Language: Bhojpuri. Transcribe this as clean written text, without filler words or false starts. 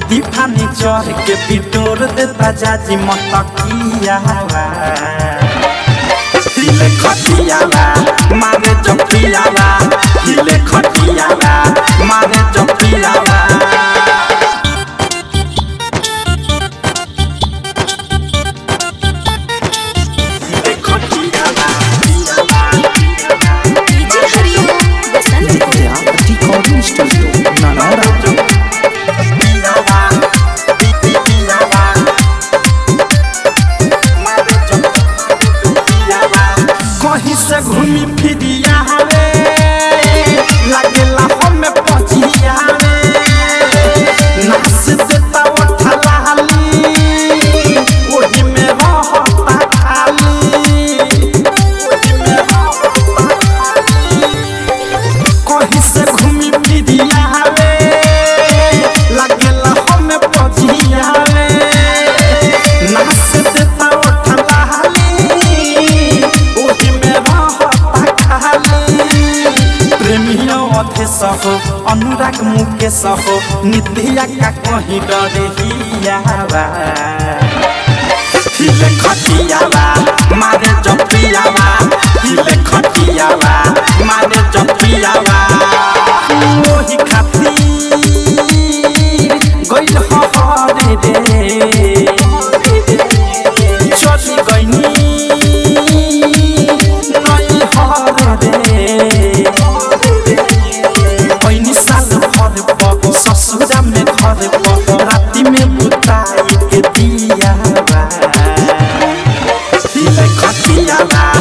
दीवानी चढ़ के पिटोर देता जाजी मतकिया हिले खटियाला मारे जपियाला हिले खटियाला मारे जपियाला हिले खटियाला DJ Hariom Basant recording studio Nanaura कहीं से घूमी फिरिया रे लगेला हमें पचिया रे नाच देता उठलाली ओही में रहता खाली कहीं से घूमी फिरिया रे लगेला हमें पचिया रे नाच देता उठलाली ओही में प्रेमियों अधेश हो अनुराग मुकेश हो नित्या का कहीं डरे हियावा हिले खटियावा मारे जपियावा हिले खटियावा मारे जपियावा ओही खातिर गइल हरे रे चली गइनी नई हरे रे ससुरा में घर पर राति में बुताई के दिया हिले खटियाला